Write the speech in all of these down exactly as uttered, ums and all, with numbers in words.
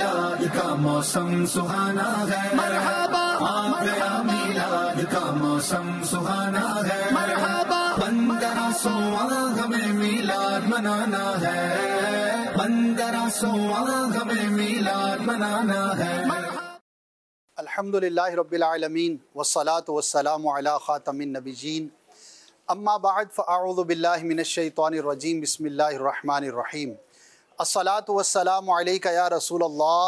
میلاد کا موسم سہانا ہے، مرحبا آ گیا میلاد کا موسم سہانا ہے، مرحبا پندرہ سواں ہمیں میلاد منانا ہے، پندرہ سواں ہمیں میلاد منانا ہے۔ الحمدللہ رب العالمین والصلاة والسلام علی خاتم النبیین، اما بعد فاعوذ باللہ من الشیطان الرجیم، بسم اللہ الرحمن الرحیم۔ الصلاة والسلام علیک یا رسول اللہ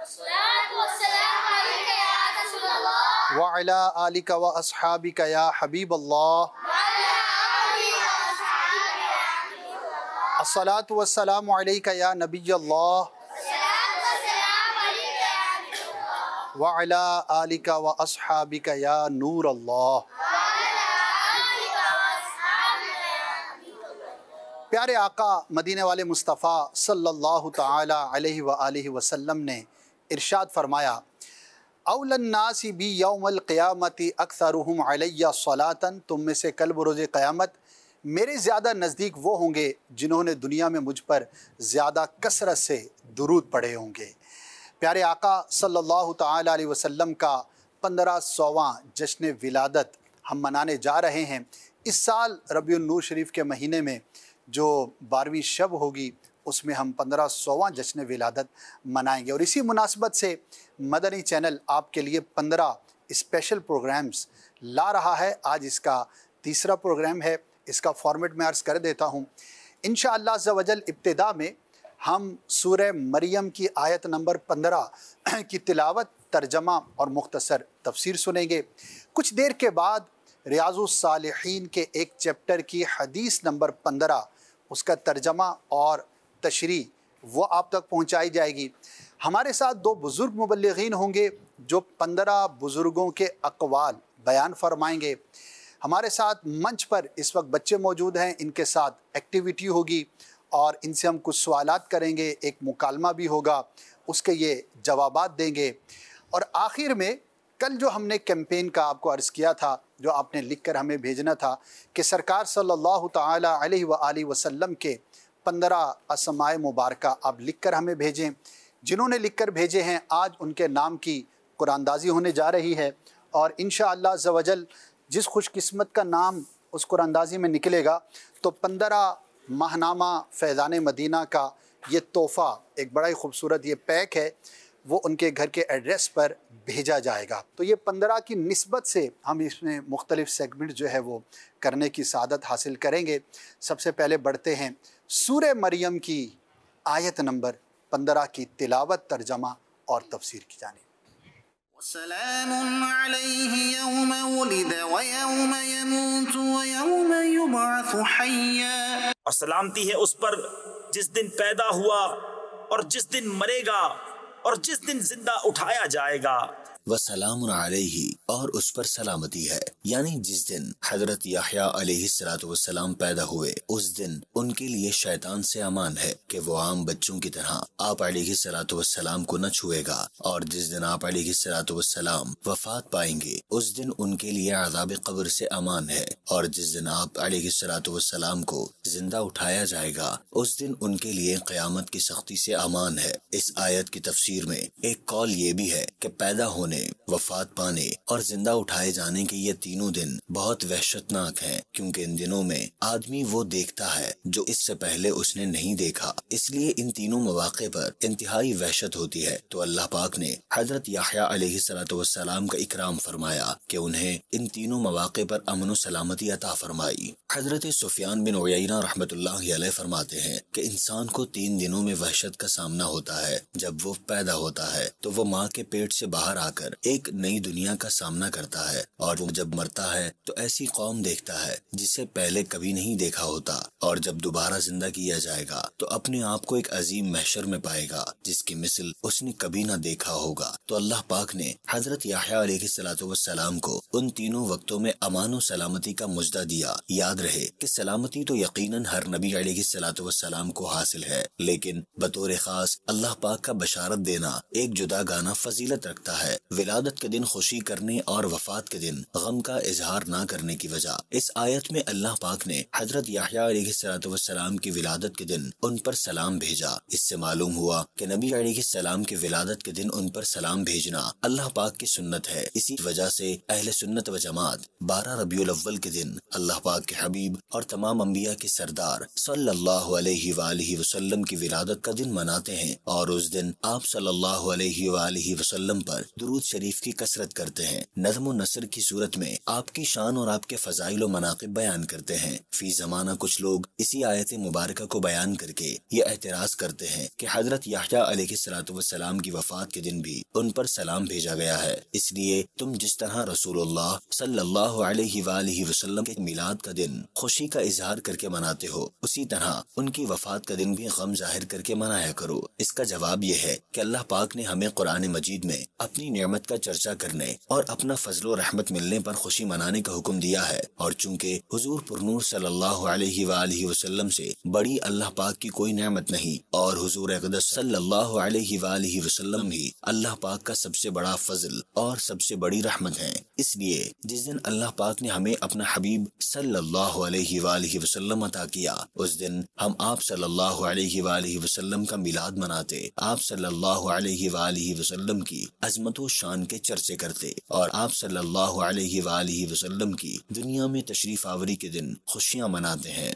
وعلی آلک و اصحابک یا حبیب اللہ۔ الصلاة والسلام علیک یا نبی اللہ وعلی آلک و اصحابک یا نور اللہ۔ پیارے آقا مدینے والے مصطفیٰ صلی اللہ تعالی علیہ وآلہ وسلم نے ارشاد فرمایا، اول الناس بی یوم القیامت اکثرہم علی صلاۃ، تم میں سے کل بروز قیامت میرے زیادہ نزدیک وہ ہوں گے جنہوں نے دنیا میں مجھ پر زیادہ کثرت سے درود پڑھے ہوں گے۔ پیارے آقا صلی اللہ تعالی علیہ وسلم کا پندرہ سواں جشن ولادت ہم منانے جا رہے ہیں۔ اس سال ربیع النور شریف کے مہینے میں جو بارہویں شب ہوگی اس میں ہم پندرہ سواں جشن ولادت منائیں گے، اور اسی مناسبت سے مدنی چینل آپ کے لیے پندرہ اسپیشل پروگرامز لا رہا ہے۔ آج اس کا تیسرا پروگرام ہے، اس کا فارمیٹ میں عرض کر دیتا ہوں۔ انشاءاللہ عز و جل ابتدا میں ہم سورہ مریم کی آیت نمبر پندرہ کی تلاوت، ترجمہ اور مختصر تفسیر سنیں گے۔ کچھ دیر کے بعد ریاض الصالحین کے ایک چیپٹر کی حدیث نمبر پندرہ، اس کا ترجمہ اور تشریح وہ آپ تک پہنچائی جائے گی۔ ہمارے ساتھ دو بزرگ مبلغین ہوں گے جو پندرہ بزرگوں کے اقوال بیان فرمائیں گے۔ ہمارے ساتھ منچ پر اس وقت بچے موجود ہیں، ان کے ساتھ ایکٹیویٹی ہوگی اور ان سے ہم کچھ سوالات کریں گے، ایک مکالمہ بھی ہوگا، اس کے یہ جوابات دیں گے۔ اور آخر میں کل جو ہم نے کیمپین کا آپ کو عرض کیا تھا، جو آپ نے لکھ کر ہمیں بھیجنا تھا کہ سرکار صلی اللہ تعالی علیہ وآلہ وسلم کے پندرہ اسماء مبارکہ آپ لکھ کر ہمیں بھیجیں۔ جنہوں نے لکھ کر بھیجے ہیں آج ان کے نام کی قرآن اندازی ہونے جا رہی ہے، اور انشاءاللہ عز و جل جس خوش قسمت کا نام اس قرآن اندازی میں نکلے گا تو پندرہ ماہنامہ فیضان مدینہ کا یہ تحفہ، ایک بڑا ہی خوبصورت یہ پیک ہے، وہ ان کے گھر کے ایڈریس پر بھیجا جائے گا۔ تو یہ پندرہ کی نسبت سے ہم اس میں مختلف سیگمنٹ جو ہے وہ کرنے کی سعادت حاصل کریں گے۔ سب سے پہلے بڑھتے ہیں سورہ مریم کی آیت نمبر پندرہ کی تلاوت، ترجمہ اور تفسیر کی جانب۔ وسلام علیہ یوم ولد ویوم یموت ویوم یبعث حیا، اور سلامتی ہے اس پر جس دن پیدا ہوا اور جس دن مرے گا اور جس دن زندہ اٹھایا جائے گا۔ وسلام علیہ، اور اس پر سلامتی ہے، یعنی جس دن حضرت یحییٰ علیہ الصلوۃ والسلام پیدا ہوئے اس دن ان کے لیے شیطان سے امان ہے کہ وہ عام بچوں کی طرح آپ علیہ الصلوۃ والسلام کو نہ چھوئے گا، اور جس دن آپ علیہ الصلوۃ والسلام وفات پائیں گے اس دن ان کے لیے عذاب قبر سے امان ہے، اور جس دن آپ علیہ الصلوۃ والسلام کو زندہ اٹھایا جائے گا اس دن ان کے لیے قیامت کی سختی سے امان ہے۔ اس آیت کی تفسیر میں ایک قول یہ بھی ہے کہ پیدا ہونے، وفات پانے اور زندہ اٹھائے جانے کے یہ تینوں دن بہت وحشتناک ہیں، کیونکہ ان دنوں میں آدمی وہ دیکھتا ہے جو اس سے پہلے اس نے نہیں دیکھا، اس لیے ان تینوں مواقع پر انتہائی وحشت ہوتی ہے۔ تو اللہ پاک نے حضرت یحییٰ علیہ الصلوۃ والسلام کا اکرام فرمایا کہ انہیں ان تینوں مواقع پر امن و سلامتی عطا فرمائی۔ حضرت سفیان بن عیینہ رحمۃ اللہ علیہ فرماتے ہیں کہ انسان کو تین دنوں میں وحشت کا سامنا ہوتا ہے۔ جب وہ پیدا ہوتا ہے تو وہ ماں کے پیٹ سے باہر آ کر ایک نئی دنیا کا سامنا کرتا ہے، اور وہ جب مرتا ہے تو ایسی قوم دیکھتا ہے جسے پہلے کبھی نہیں دیکھا ہوتا، اور جب دوبارہ زندہ کیا جائے گا تو اپنے آپ کو ایک عظیم محشر میں پائے گا جس کی مثل اس نے کبھی نہ دیکھا ہوگا۔ تو اللہ پاک نے حضرت یحییٰ علیہ الصلوۃ والسلام کو ان تینوں وقتوں میں امان و سلامتی کا مژدہ دیا۔ یاد رہے کہ سلامتی تو یقیناً ہر نبی علیہ الصلوۃ والسلام کو حاصل ہے، لیکن بطور خاص اللہ پاک کا بشارت دینا ایک جدا گانا فضیلت رکھتا ہے۔ ولادت کے دن خوشی کرنے اور وفات کے دن غم کا اظہار نہ کرنے کی وجہ۔ اس آیت میں اللہ پاک نے حضرت یحییٰ علیہ الصلوۃ والسلام کی ولادت کے دن ان پر سلام بھیجا۔ اس سے معلوم ہوا کہ نبی علیہ السلام کی ولادت کے دن ان پر سلام بھیجنا اللہ پاک کی سنت ہے۔ اسی وجہ سے اہل سنت و جماعت بارہ ربیع الاول کے دن اللہ پاک کے حبیب اور تمام انبیاء کے سردار صلی اللہ علیہ وآلہ وسلم کی ولادت کا دن مناتے ہیں، اور اس دن آپ صلی اللہ علیہ وآلہ وسلم پر درود شریف کی کثرت کرتے ہیں۔ نظم و نثر کی صورت میں آپ کی شان اور آپ کے فضائل و مناقب بیان کرتے ہیں۔ فی زمانہ کچھ لوگ اسی آیت مبارکہ کو بیان کر کے یہ اعتراض کرتے ہیں کہ حضرت یحییٰ علیہ الصلوۃ والسلام کی وفات کے دن بھی ان پر سلام بھیجا گیا ہے، اس لیے تم جس طرح رسول اللہ صلی اللہ علیہ وآلہ وسلم کے میلاد کا دن خوشی کا اظہار کر کے مناتے ہو، اسی طرح ان کی وفات کا دن بھی غم ظاہر کر کے منایا کرو۔ اس کا جواب یہ ہے کہ اللہ پاک نے ہمیں قرآن مجید میں اپنی نعمت کا چرچا کرنے اور اپنا فضل و رحمت ملنے پر خوشی منانے کا حکم دیا ہے، اور چونکہ حضور پرنور صلی اللہ علیہ وآلہ وسلم سے بڑی اللہ پاک کی کوئی نعمت نہیں، اور حضور اقدس صلی اللہ علیہ وآلہ وسلم ہی اللہ پاک کا سب سے بڑا فضل اور سب سے بڑی رحمت ہے، اس لیے جس دن اللہ پاک نے ہمیں اپنا حبیب صلی اللہ علیہ وآلہ وسلم عطا کیا، اس دن ہم آپ صلی اللہ علیہ وآلہ وسلم کا میلاد مناتے، آپ صلی اللہ علیہ وآلہ وسلم کی عظمت و شان کے چرچے کرتے، اور آپ صلی اللہ علیہ وآلہ وسلم کی دنیا میں تشریف آوری کے دن خوشیاں مناتے ہیں۔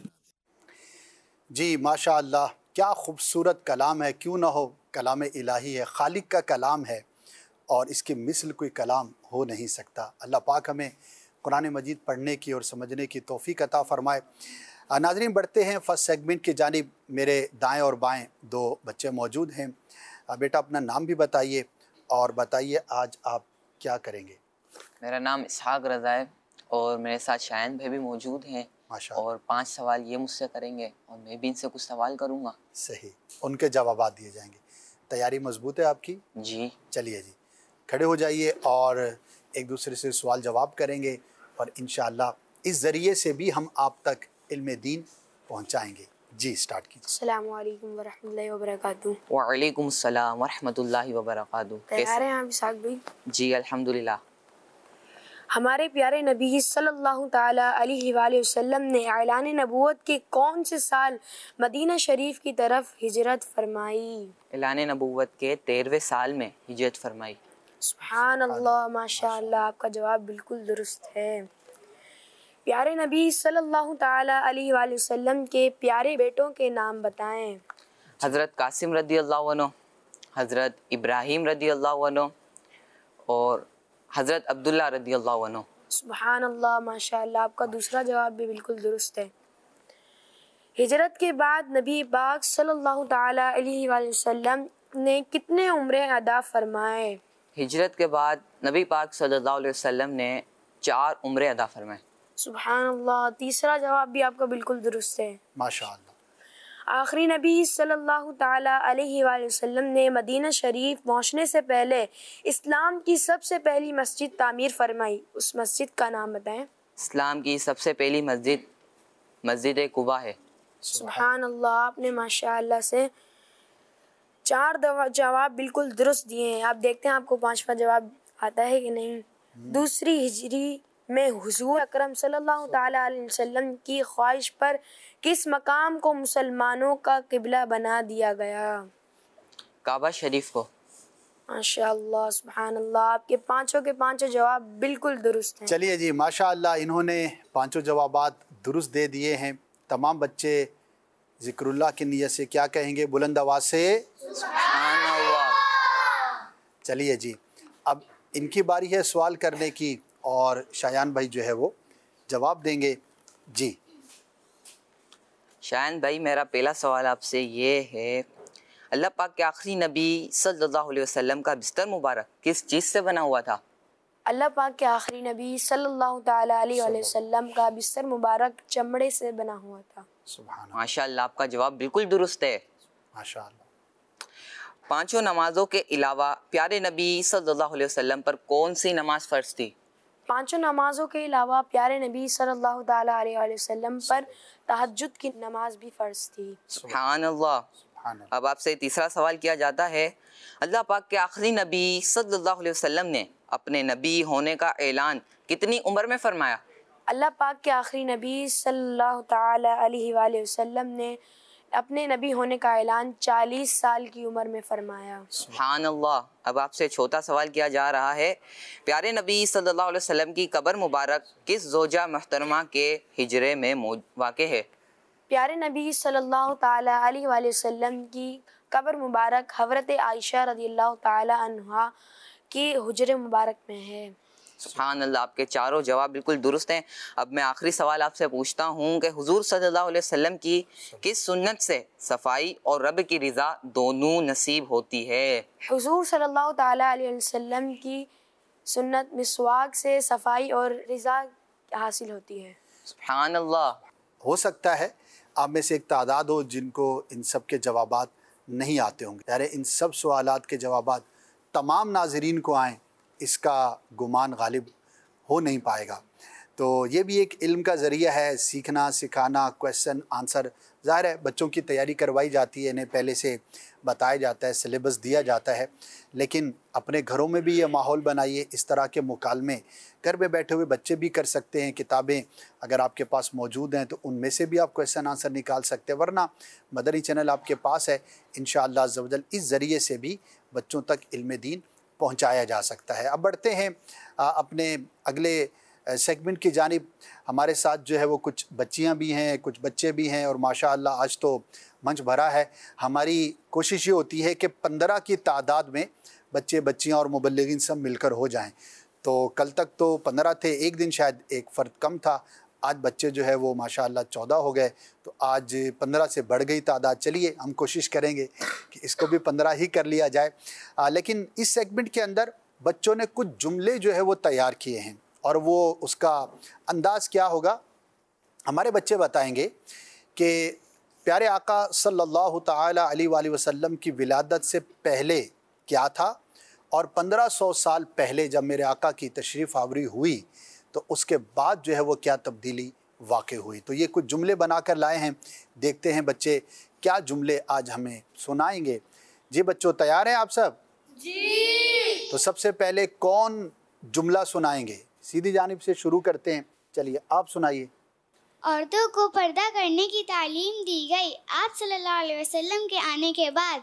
جی ماشاء اللہ، کیا خوبصورت کلام ہے، کیوں نہ ہو، کلام الہی ہے، خالق کا کلام ہے، اور اس کے مثل کوئی کلام ہو نہیں سکتا۔ اللہ پاک ہمیں قرآن مجید پڑھنے کی اور سمجھنے کی توفیق عطا فرمائے۔ ناظرین، بڑھتے ہیں فرسٹ سیگمنٹ کی جانب۔ میرے دائیں اور بائیں دو بچے موجود ہیں۔ بیٹا اپنا نام بھی بتائیے اور بتائیے آج آپ کیا کریں گے؟ میرا نام اسحاق رضا ہے، اور میرے ساتھ شایان بھائی بھی موجود ہیں، اور پانچ سوال یہ مجھ سے کریں گے اور میں بھی ان سے کچھ سوال کروں گا۔ صحیح، ان کے جوابات دیے جائیں گے۔ تیاری مضبوط ہے آپ کی؟ جی چلیے جی، کھڑے ہو جائیے اور ایک دوسرے سے سوال جواب کریں گے، اور انشاءاللہ اس ذریعے سے بھی ہم آپ تک علم دین پہنچائیں گے۔ جی سٹارٹ کیجیے۔ السلام علیکم ورحمۃ اللہ وبرکاتہ۔ وعلیکم السلام ورحمۃ اللہ وبرکاتہ۔ تیار ہیں آپ اسحاق بھائی؟ جی الحمدللہ۔ ہمارے پیارے نبی صلی اللہ تعالی علیہ وآلہ وسلم نے اعلان نبوت کے کون سے سال مدینہ شریف کی طرف ہجرت فرمائی؟ اعلان نبوت کے تیرہویں سال میں ہجرت فرمائی۔ سبحان اللہ، ماشاء اللہ، آپ کا جواب بالکل درست ہے۔ پیارے نبی صلی اللہ تعالی علیہ وآلہ وسلم کے پیارے بیٹوں کے نام بتائیں۔ حضرت قاسم رضی اللہ عنہ، حضرت ابراہیم رضی اللہ عنہ، اور حضرت عبداللہ رضی اللہ عنہ۔ سبحان اللہ، ماشاء اللہ، آپ کا دوسرا جواب بھی بالکل درست ہے۔ ہجرت کے بعد نبی پاک صلی اللہ تعالی علیہ وآلہ وسلم نے کتنے عمرے ادا فرمائے؟ ہجرت کے بعد نبی پاک صلی اللہ علیہ وسلم نے چار عمرے ادا فرمائے۔ سبحان اللہ، تیسرا جواب بھی آپ کا بالکل درست ہے۔ ماشاء اللہ۔ آخری نبی صلی اللہ تعالی علیہ وآلہ وسلم نے مدینہ شریف پہنچنے سے پہلے اسلام کی سب سے پہلی مسجد تعمیر فرمائی، اس مسجد کا نام بتائیں۔ اسلام کی سب سے پہلی مسجد مسجد قباء ہے۔ سبحان اللہ، آپ نے ماشاء اللہ سے چار جواب بالکل درست دیے ہیں۔ آپ دیکھتے ہیں آپ کو پانچواں جواب آتا ہے کہ نہیں۔ دوسری ہجری میں حضور اکرم صلی اللہ تعالی علیہ وسلم کی خواہش پر کس مقام کو مسلمانوں کا قبلہ بنا دیا گیا؟ کعبہ شریف کو۔ ماشاء اللہ، سبحان اللہ، آپ کے پانچوں کے پانچوں جواب بالکل درست ہیں۔ چلیے جی، ماشاء اللہ، انہوں نے پانچوں جوابات درست دے دیے ہیں۔ تمام بچے ذکر اللہ کی نیت سے کیا کہیں گے بلند آواز سے؟ سبحان اللہ۔ چلیے جی، اب ان کی باری ہے سوال کرنے کی، اور شایان بھائی جو ہے وہ جواب دیں گے۔ جی شایان بھائی، میرا پہلا سوال آپ سے یہ ہے، اللہ پاک کے آخری نبی صلی اللہ علیہ وسلم کا بستر مبارک کس چیز سے بنا ہوا تھا؟ اللہ پاک کے آخری نبی صلی اللہ تعالی علیہ وآلہ وسلم کا بستر مبارک چمڑے سے بنا ہوا تھا۔ سبحان اللہ، ماشاء اللہ، آپ کا جواب بالکل درست ہے۔ ماشاء اللہ۔ پانچوں نمازوں کے علاوہ پیارے نبی صلی اللہ علیہ وسلم پر کون سی نماز فرض تھی؟ پانچوں نمازوں کے علاوہ پیارے نبی صلی اللہ تعالی علیہ وآلہ وسلم پر تہجد کی نماز بھی فرض تھی۔ سبحان اللہ۔ اب آپ سے تیسرا سوال کیا جاتا ہے، اللہ پاک کے آخری نبی صلی اللہ علیہ وسلم نے اپنے نبی ہونے کا اعلان کتنی عمر میں فرمایا؟ اللہ پاک کے آخری نبی صلی اللہ تعالی علیہ وآلہ وسلم نے اپنے نبی ہونے کا اعلان چالیس سال کی عمر میں فرمایا۔ سبحان اللہ۔ اب آپ سے چھوٹا سوال کیا جا رہا ہے، پیارے نبی صلی اللہ علیہ وسلم کی قبر مبارک کس زوجہ محترمہ کے حجرے میں واقع ہے؟ پیارے نبی صلی اللہ تعالی علیہ وآلہ وسلم کی قبر مبارک حضرت عائشہ رضی اللہ تعالی عنہا کی حجرے مبارک میں ہے۔ سبحان اللہ، آپ کے چاروں جواب بالکل درست ہیں۔ اب میں آخری سوال آپ سے پوچھتا ہوں کہ حضور صلی اللہ علیہ وسلم کی کس سنت سے صفائی اور رب کی رضا دونوں نصیب ہوتی ہے؟ حضور صلی اللہ تعالی علیہ وسلم کی سنت مسواک سے صفائی اور رضا حاصل ہوتی ہے۔ سبحان اللہ۔ ہو سکتا ہے آپ میں سے ایک تعداد ہو جن کو ان سب کے جوابات نہیں آتے ہوں گے، یعنی ان سب سوالات کے جوابات تمام ناظرین کو آئیں، اس کا گمان غالب ہو نہیں پائے گا۔ تو یہ بھی ایک علم کا ذریعہ ہے، سیکھنا سکھانا، کویسچن آنسر۔ ظاہر ہے بچوں کی تیاری کروائی جاتی ہے، انہیں پہلے سے بتایا جاتا ہے، سلیبس دیا جاتا ہے، لیکن اپنے گھروں میں بھی یہ ماحول بنائیے۔ اس طرح کے مکالمے گھر میں بیٹھے ہوئے بچے بھی کر سکتے ہیں، کتابیں اگر آپ کے پاس موجود ہیں تو ان میں سے بھی آپ کویسچن آنسر نکال سکتے ہیں، ورنہ مدنی چینل آپ کے پاس ہے، انشاءاللہ عز و جل اس ذریعے سے بھی بچوں تک علم دین پہنچایا جا سکتا ہے۔ اب بڑھتے ہیں اپنے اگلے سیگمنٹ کی جانب۔ ہمارے ساتھ جو ہے وہ کچھ بچیاں بھی ہیں، کچھ بچے بھی ہیں، اور ماشاءاللہ آج تو منچ بھرا ہے۔ ہماری کوشش یہ ہوتی ہے کہ پندرہ کی تعداد میں بچے بچیاں اور مبلغین سب مل کر ہو جائیں۔ تو کل تک تو پندرہ تھے، ایک دن شاید ایک فرد کم تھا، آج بچے جو ہے وہ ماشاءاللہ چودہ ہو گئے، تو آج پندرہ سے بڑھ گئی تعداد۔ چلیے ہم کوشش کریں گے کہ اس کو بھی پندرہ ہی کر لیا جائے۔ آ, لیکن اس سیگمنٹ کے اندر بچوں نے کچھ جملے جو ہے وہ تیار کیے ہیں، اور وہ اس کا انداز کیا ہوگا، ہمارے بچے بتائیں گے کہ پیارے آقا صلی اللہ تعالی علیہ وآلہ وسلم کی ولادت سے پہلے کیا تھا، اور پندرہ سو سال پہلے جب میرے آقا کی تشریف آوری ہوئی تو اس کے بعد جو ہے وہ کیا تبدیلی واقع ہوئی۔ تو یہ کچھ جملے بنا کر لائے ہیں، دیکھتے ہیں بچے کیا جملے آج ہمیں سنائیں گے۔ جی بچوں تیار ہیں آپ سب؟ جی۔ تو سب سے پہلے کون جملہ سنائیں گے؟ سیدھی جانب سے شروع کرتے ہیں، چلیے آپ سنائیے۔ عورتوں کو پردہ کرنے کی تعلیم دی گئی آپ صلی اللہ علیہ وسلم کے آنے کے بعد۔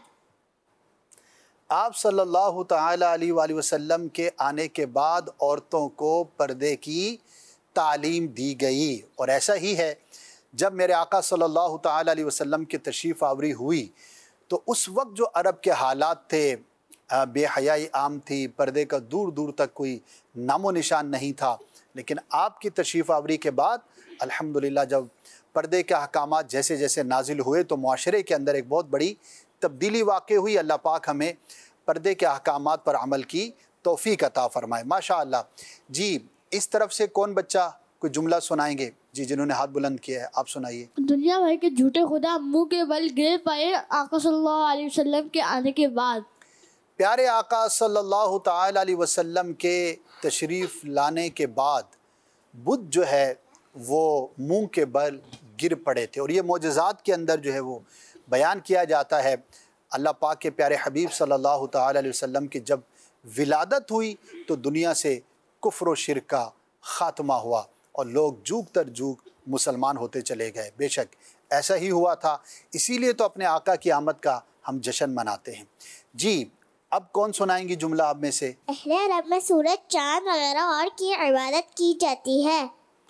آپ صلی اللہ تعالی علیہ وآلہ وسلم کے آنے کے بعد عورتوں کو پردے کی تعلیم دی گئی، اور ایسا ہی ہے جب میرے آقا صلی اللہ تعالی علیہ وسلم کی تشریف آوری ہوئی تو اس وقت جو عرب کے حالات تھے، بے حیائی عام تھی، پردے کا دور دور تک کوئی نام و نشان نہیں تھا، لیکن آپ کی تشریف آوری کے بعد الحمدللہ جب پردے کے احکامات جیسے جیسے نازل ہوئے تو معاشرے کے اندر ایک بہت بڑی تبدیلی واقع ہوئی۔ اللہ پاک ہمیں پردے کے احکامات پر عمل کی توفیق عطا فرمائے، ماشاءاللہ۔ جی اس طرف سے کون بچہ کوئی جملہ سنائیں گے؟ جی جنہوں نے ہاتھ بلند کیا ہے آپ سنائیے۔ دنیا بھر کے جھوٹے خدا منہ کے بل گر پائے آقا صلی اللہ علیہ وسلم کے آنے کے بعد۔ پیارے آقا صلی اللہ تعالی علیہ وسلم کے تشریف لانے کے بعد بت جو ہے وہ منہ کے بل گر پڑے تھے، اور یہ معجزات کے اندر جو ہے وہ بیان کیا جاتا ہے۔ اللہ پاک کے پیارے حبیب صلی اللہ تعالی علیہ وسلم کی جب ولادت ہوئی تو دنیا سے کفر و شرک کا خاتمہ ہوا اور لوگ جوگ تر جوگ مسلمان ہوتے چلے گئے۔ بے شک ایسا ہی ہوا تھا، اسی لیے تو اپنے آقا کی آمد کا ہم جشن مناتے ہیں۔ جی اب کون سنائیں گی جملہ آپ میں سے؟ اہل عرب میں سورج چاند وغیرہ اور کی عبادت کی جاتی ہے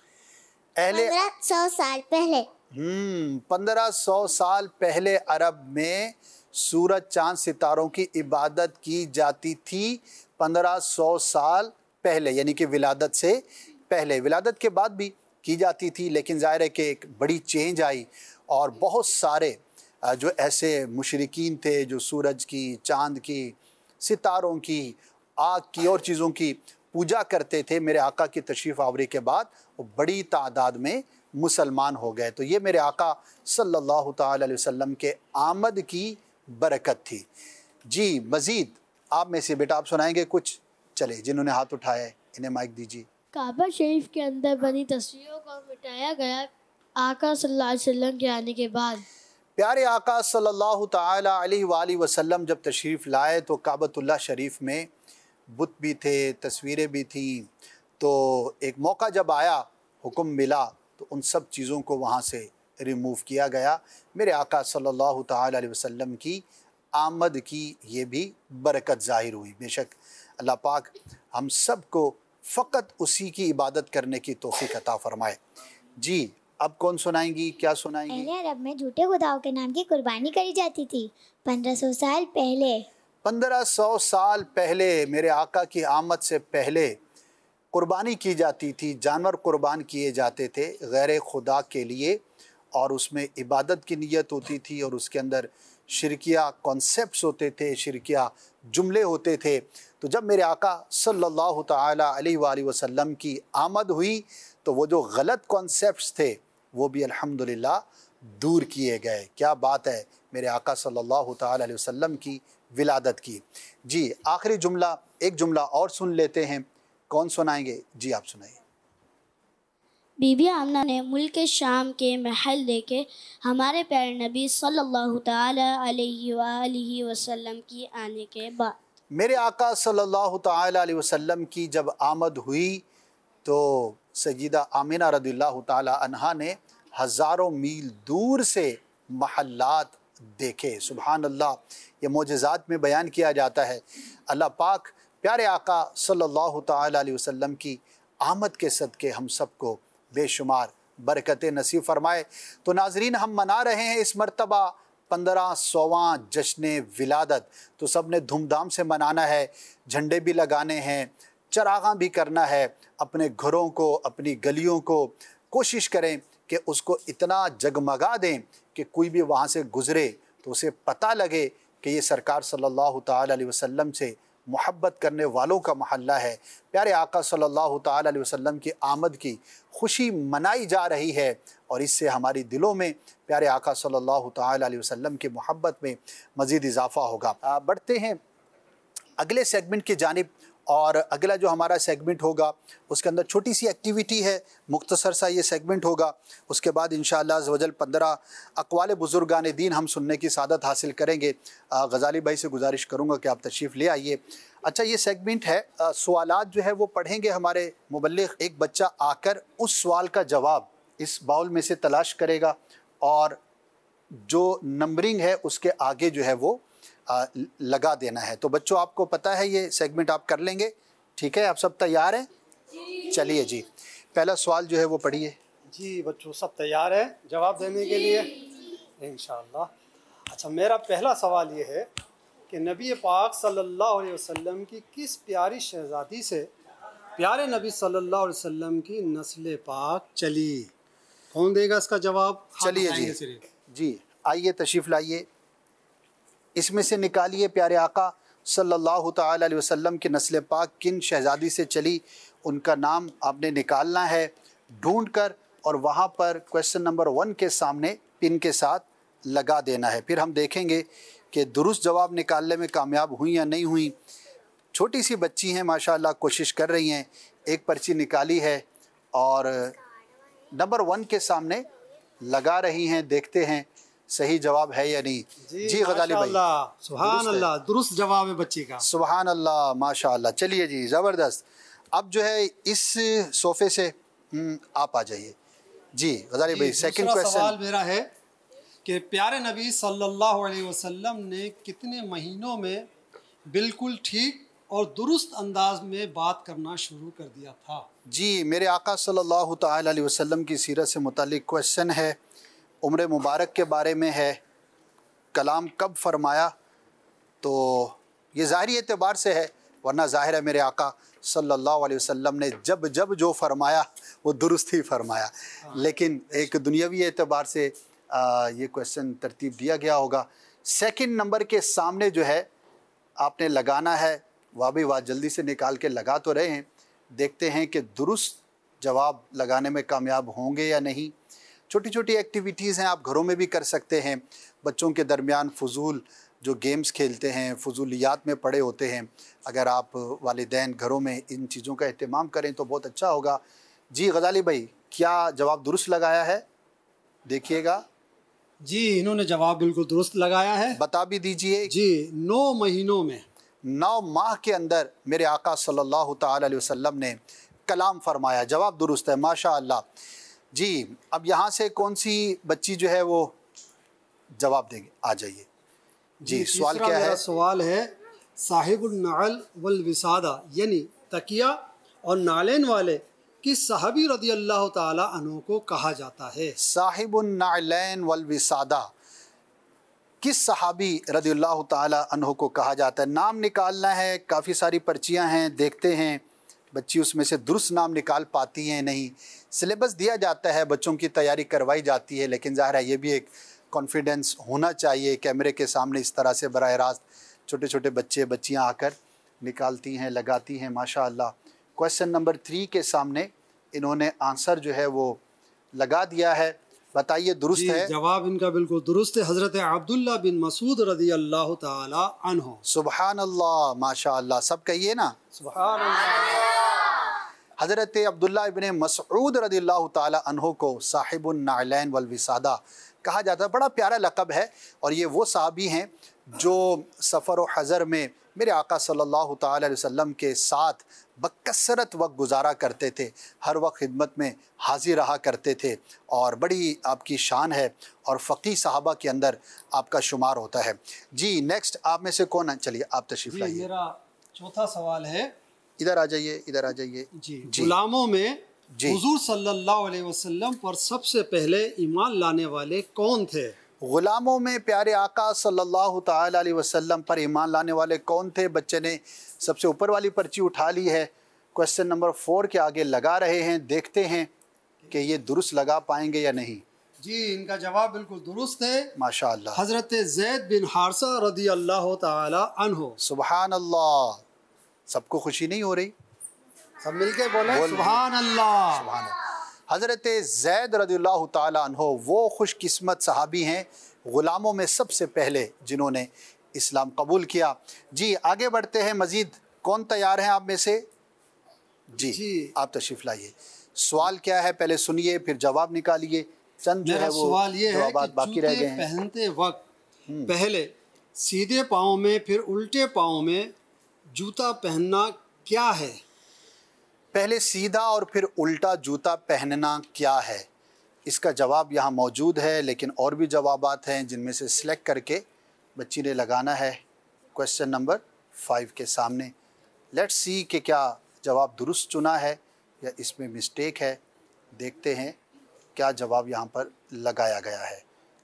اہل پندرہ سو سال پہلے۔ ہم پندرہ سو سال پہلے عرب میں سورج چاند ستاروں کی عبادت کی جاتی تھی، پندرہ سو سال پہلے یعنی کہ ولادت سے پہلے۔ ولادت کے بعد بھی کی جاتی تھی، لیکن ظاہر ہے کہ ایک بڑی چینج آئی اور بہت سارے جو ایسے مشرکین تھے جو سورج کی، چاند کی، ستاروں کی، آگ کی اور چیزوں کی پوجا کرتے تھے، میرے آقا کی تشریف آوری کے بعد وہ بڑی تعداد میں مسلمان ہو گئے۔ تو یہ میرے آقا صلی اللہ تعالی علیہ وسلم کے آمد کی برکت تھی۔ جی مزید آپ میں سے بیٹا آپ سنائیں گے کچھ؟ چلے جنہوں نے ہاتھ اٹھایا ہے انہیں مائک دیجیے۔ کعبہ شریف کے اندر بنی تصویروں کو مٹایا گیا آقا صلی اللہ علیہ وسلم کے آنے کے بعد۔ پیارے آقا صلی اللہ تعالی علیہ وآلہ وسلم جب تشریف لائے تو کعبۃ اللہ شریف میں بت بھی تھے، تصویریں بھی تھیں، تو ایک موقع جب آیا، حکم ملا، تو ان سب چیزوں کو وہاں سے ریموو کیا گیا۔ میرے آقا صلی اللہ تعالی علیہ وسلم کی آمد کی یہ بھی برکت ظاہر ہوئی۔ بے شک اللہ پاک ہم سب کو فقط اسی کی عبادت کرنے کی توفیق عطا فرمائے۔ جی اب کون سنائیں گی، کیا سنائیں گی؟ اہل عرب میں جھوٹے خداؤں کے نام کی قربانی کری جاتی تھی پندرہ سو سال پہلے۔ پندرہ سو سال پہلے میرے آقا کی آمد سے پہلے قربانی کی جاتی تھی، جانور قربان کیے جاتے تھے غیر خدا کے لیے، اور اس میں عبادت کی نیت ہوتی تھی، اور اس کے اندر شرکیہ کانسیپٹس ہوتے تھے، شرکیہ جملے ہوتے تھے۔ تو جب میرے آقا صلی اللہ تعالی علیہ وآلہ وسلم کی آمد ہوئی تو وہ جو غلط کانسیپٹس تھے وہ بھی الحمدللہ دور کیے گئے۔ کیا بات ہے میرے آقا صلی اللہ تعالی علیہ وسلم کی ولادت کی۔ جی آخری جملہ، ایک جملہ اور سن لیتے ہیں، کون سنائیں گے؟ جی آپ سنائیے۔ بی بی آمنہ نے ملک شام کے محل دیکھے ہمارے پیارے نبی صلی اللہ تعالی علیہ وآلہ وسلم کی آنے کے بعد۔ میرے آقا صلی اللہ تعالی علیہ وسلم کی جب آمد ہوئی تو سیدہ آمنہ رضی اللہ تعالی عنہا نے ہزاروں میل دور سے محلات دیکھے۔ سبحان اللہ، یہ معجزات میں بیان کیا جاتا ہے۔ اللہ پاک پیارے آقا صلی اللہ تعالی علیہ وسلم کی آمد کے صدقے ہم سب کو بے شمار برکتیں نصیب فرمائے۔ تو ناظرین ہم منا رہے ہیں اس مرتبہ پندرہ سواں جشن ولادت، تو سب نے دھوم دھام سے منانا ہے، جھنڈے بھی لگانے ہیں، چراغاں بھی کرنا ہے، اپنے گھروں کو، اپنی گلیوں کو کوشش کریں کہ اس کو اتنا جگمگا دیں کہ کوئی بھی وہاں سے گزرے تو اسے پتہ لگے کہ یہ سرکار صلی اللہ تعالی علیہ وسلم سے محبت کرنے والوں کا محلہ ہے۔ پیارے آقا صلی اللہ تعالی علیہ وسلم کی آمد کی خوشی منائی جا رہی ہے، اور اس سے ہماری دلوں میں پیارے آقا صلی اللہ تعالی علیہ وسلم کی محبت میں مزید اضافہ ہوگا۔ بڑھتے ہیں اگلے سیگمنٹ کی جانب، اور اگلا جو ہمارا سیگمنٹ ہوگا اس کے اندر چھوٹی سی ایکٹیویٹی ہے، مختصر سا یہ سیگمنٹ ہوگا۔ اس کے بعد انشاءاللہ عز و جل پندرہ اقوال بزرگان دین ہم سننے کی سعادت حاصل کریں گے۔ غزالی بھائی سے گزارش کروں گا کہ آپ تشریف لے آئیے۔ اچھا یہ سیگمنٹ ہے، سوالات جو ہے وہ پڑھیں گے ہمارے مبلغ، ایک بچہ آ کر اس سوال کا جواب اس باؤل میں سے تلاش کرے گا، اور جو نمبرنگ ہے اس کے آگے جو ہے وہ لگا دینا ہے۔ تو بچوں آپ کو پتہ ہے یہ سیگمنٹ آپ کر لیں گے، ٹھیک ہے؟ آپ سب تیار ہیں؟ چلیے جی پہلا سوال جو ہے وہ پڑھیے۔ جی بچوں سب تیار ہیں جواب دینے کے لیے انشاءاللہ؟ اچھا میرا پہلا سوال یہ ہے کہ نبی پاک صلی اللہ علیہ وسلم کی کس پیاری شہزادی سے پیارے نبی صلی اللہ علیہ وسلم کی نسل پاک چلی؟ کون دے گا اس کا جواب؟ چلیے جی جی آئیے تشریف لائیے، اس میں سے نکالیے پیارے آقا صلی اللہ تعالی علیہ وسلم کی نسل پاک کن شہزادی سے چلی، ان کا نام آپ نے نکالنا ہے ڈھونڈ کر، اور وہاں پر کویسچن نمبر ون کے سامنے پن کے ساتھ لگا دینا ہے۔ پھر ہم دیکھیں گے کہ درست جواب نکالنے میں کامیاب ہوئیں یا نہیں ہوئیں۔ چھوٹی سی بچی ہیں ماشاءاللہ، کوشش کر رہی ہیں، ایک پرچی نکالی ہے اور نمبر ون کے سامنے لگا رہی ہیں، دیکھتے ہیں صحیح جواب ہے یا نہیں۔ جی غزالی بھائی سبحان اللہ، درست جواب ہے بچی کا، سبحان اللہ ماشاءاللہ۔ چلیے جی زبردست، اب جو ہے اس صوفے سے آپ آ جائیے۔ جی غزالی بھائی سیکنڈ کویسچن سوال میرا ہے کہ پیارے نبی صلی اللہ علیہ وسلم نے کتنے مہینوں میں بالکل ٹھیک اور درست انداز میں بات کرنا شروع کر دیا تھا؟ جی میرے آقا صلی اللہ تعالی علیہ وسلم کی سیرت سے متعلق کویسچن ہے، عمر مبارک کے بارے میں ہے، کلام کب فرمایا؟ تو یہ ظاہری اعتبار سے ہے، ورنہ ظاہر ہے میرے آقا صلی اللہ علیہ وسلم نے جب جب جو فرمایا وہ درست ہی فرمایا، لیکن ایک دنیاوی اعتبار سے آ, یہ کویسچن ترتیب دیا گیا ہوگا۔ سیکنڈ نمبر کے سامنے جو ہے آپ نے لگانا ہے، واہ بھی واہ جلدی سے نکال کے لگا تو رہے ہیں، دیکھتے ہیں کہ درست جواب لگانے میں کامیاب ہوں گے یا نہیں۔ چھوٹی چھوٹی ایکٹیویٹیز ہیں، آپ گھروں میں بھی کر سکتے ہیں، بچوں کے درمیان فضول جو گیمز کھیلتے ہیں، فضولیات میں پڑے ہوتے ہیں، اگر آپ والدین گھروں میں ان چیزوں کا اہتمام کریں تو بہت اچھا ہوگا۔ جی غزالی بھائی کیا جواب درست لگایا ہے؟ دیکھیے گا جی انہوں نے جواب بالکل درست لگایا ہے. بتا بھی دیجئے. جی نو مہینوں میں نو ماہ کے اندر میرے آقا صلی اللہ تعالی علیہ وسلم نے کلام فرمایا. جواب درست ہے ماشاء اللہ. جی اب یہاں سے کون سی بچی جو ہے وہ جواب دیں گے؟ آ جائیے. جی سوال کیا ہے؟ سوال ہے صاحب النعل والوسادہ یعنی تکیہ اور نالین والے کس صحابی رضی اللہ تعالی عنہ کو کہا جاتا ہے؟ صاحب النعلین والوسادہ کس صحابی رضی اللہ تعالی عنہ کو کہا جاتا ہے؟ نام نکالنا ہے. کافی ساری پرچیاں ہیں، دیکھتے ہیں بچی اس میں سے درست نام نکال پاتی ہیں نہیں. سلیبس دیا جاتا ہے، بچوں کی تیاری کروائی جاتی ہے، لیکن ظاہر ہے یہ بھی ایک کانفیڈنس ہونا چاہیے. کیمرے کے سامنے اس طرح سے براہ راست چھوٹے چھوٹے بچے بچیاں آ کر نکالتی ہیں، لگاتی ہیں ماشاء اللہ. کویسچن نمبر تھری کے سامنے انہوں نے آنسر جو ہے وہ لگا دیا ہے. بتائیے درست جی ہے؟ جواب ان کا بالکل درست ہے. حضرت عبداللہ بن مسعود رضی اللہ تعالی عنہ. سبحان اللہ ماشاء اللہ. سب کہیے نا سبحان اللہ. حضرت عبداللہ ابن مسعود رضی اللہ تعالی عنہ کو صاحب النعلین والوسادہ کہا جاتا ہے. بڑا پیارا لقب ہے، اور یہ وہ صحابی ہیں جو سفر و حضر میں میرے آقا صلی اللہ تعالی علیہ وسلم کے ساتھ بکثرت وقت گزارا کرتے تھے، ہر وقت خدمت میں حاضر رہا کرتے تھے، اور بڑی آپ کی شان ہے اور فقیہ صحابہ کے اندر آپ کا شمار ہوتا ہے. جی نیکسٹ آپ میں سے کون ہے؟ چلیے آپ تشریف جی لائیے. میرا چوتھا سوال ہے. ادھر آ جائیے، ادھر آ جائیے. جی غلاموں میں جی حضور صلی اللہ علیہ وسلم پر سب سے پہلے ایمان لانے والے کون تھے؟ غلاموں میں پیارے آقا صلی اللہ تعالی علیہ وسلم پر ایمان لانے والے کون تھے؟ بچے نے سب سے اوپر والی پرچی اٹھا لی ہے. کویسچن نمبر فور کے آگے لگا رہے ہیں، دیکھتے ہیں کہ یہ درست لگا پائیں گے یا نہیں. جی ان کا جواب بالکل درست ہے ماشاء اللہ. حضرت زید بن حارثہ رضی اللہ تعالی عنہ. سبحان اللہ. سب کو خوشی نہیں ہو رہی؟ سب مل کے بولیں بول سبحان اللہ. سبحان اللہ. حضرت زید رضی اللہ تعالی عنہ وہ خوش قسمت صحابی ہیں غلاموں میں سب سے پہلے جنہوں نے اسلام قبول کیا. جی آگے بڑھتے ہیں. مزید کون تیار ہیں آپ میں سے؟ جی, جی آپ تشریف لائیے. سوال کیا ہے پہلے سنیے پھر جواب نکالیے. چند جو ہے وہ سوال یہ ہے جوابات کہ باقی رہ جوتے گئے ہیں. پہنتے وقت پہلے سیدھے پاؤں میں پھر الٹے پاؤں میں جوتا پہننا کیا ہے؟ پہلے سیدھا اور پھر الٹا جوتا پہننا کیا ہے؟ اس کا جواب یہاں موجود ہے، لیکن اور بھی جوابات ہیں جن میں سے سلیکٹ کر کے بچی نے لگانا ہے کویسچن نمبر فائیو کے سامنے. لیٹس سی کہ کیا جواب درست چنا ہے یا اس میں مسٹیک ہے. دیکھتے ہیں کیا جواب یہاں پر لگایا گیا ہے.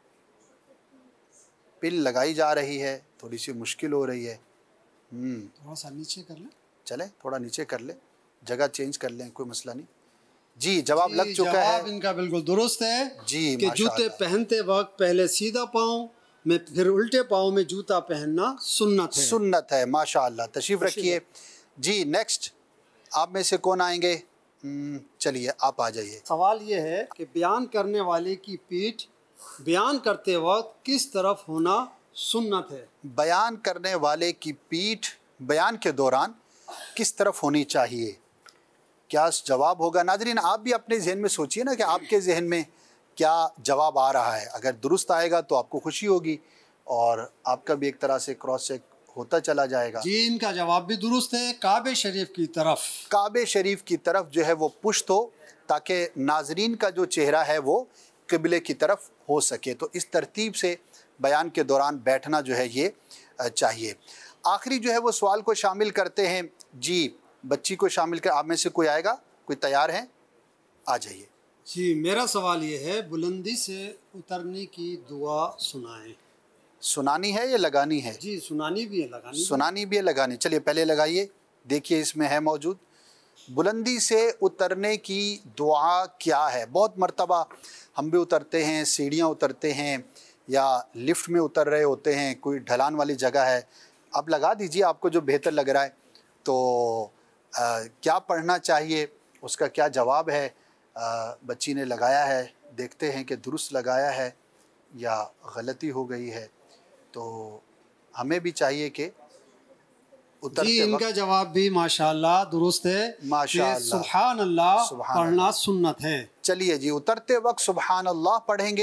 پن لگائی جا رہی ہے، تھوڑی سی مشکل ہو رہی ہے. ہم تھوڑا سا نیچے کر لیں. چلیں تھوڑا نیچے کر لیں، جگہ چینج کر لیں، کوئی مسئلہ نہیں. جی جواب جی, لگ چکا ہے. جواب ان کا بالکل درست ہے جی کہ ماشاء جوتے اللہ. پہنتے وقت پہلے سیدھا پاؤں میں پھر الٹے پاؤں میں جوتا پہننا سنت ہے. سنت ہے ماشاء اللہ. تشریف رکھیے. جی نیکسٹ آپ میں سے کون آئیں گے؟ چلیے آپ آ جائیے. سوال یہ ہے کہ بیان کرنے والے کی پیٹھ بیان کرتے وقت کس طرف ہونا سنت ہے؟ بیان کرنے والے کی پیٹھ بیان کے دوران کس طرف ہونی چاہیے؟ کیا جواب ہوگا؟ ناظرین آپ بھی اپنے ذہن میں سوچئے نا کہ آپ کے ذہن میں کیا جواب آ رہا ہے. اگر درست آئے گا تو آپ کو خوشی ہوگی اور آپ کا بھی ایک طرح سے کراس چیک ہوتا چلا جائے گا. جی ان کا جواب بھی درست ہے. کعبہ شریف کی طرف. کعبہ شریف کی طرف جو ہے وہ پشت ہو تاکہ ناظرین کا جو چہرہ ہے وہ قبلے کی طرف ہو سکے. تو اس ترتیب سے بیان کے دوران بیٹھنا جو ہے یہ چاہیے. آخری جو ہے وہ سوال کو شامل کرتے ہیں. جی بچی کو شامل کر آپ میں سے کوئی آئے گا؟ کوئی تیار ہیں؟ آ جائیے. جی میرا سوال یہ ہے بلندی سے اترنے کی دعا سنائیں. سنانی ہے یا لگانی ہے؟ جی سنانی بھی ہے لگانی. سنانی بھی ہے لگانی. چلیے پہلے لگائیے، دیکھیے اس میں ہے موجود. بلندی سے اترنے کی دعا کیا ہے؟ بہت مرتبہ ہم بھی اترتے ہیں، سیڑھیاں اترتے ہیں یا لفٹ میں اتر رہے ہوتے ہیں، کوئی ڈھلان والی جگہ ہے. اب لگا دیجیے آپ کو جو بہتر لگ رہا ہے. تو آ, کیا پڑھنا چاہیے، اس کا کیا جواب ہے؟ آ, بچی نے لگایا ہے، دیکھتے ہیں کہ درست لگایا ہے یا غلطی ہو گئی ہے. تو ہمیں بھی چاہیے کہ اترتے جی ان کا جواب بھی ماشاءاللہ درست ہے. ماشاءاللہ سبحان اللہ سبحان پڑھنا اللہ. سنت ہے. چلیے جی اترتے وقت سبحان اللہ پڑھیں گے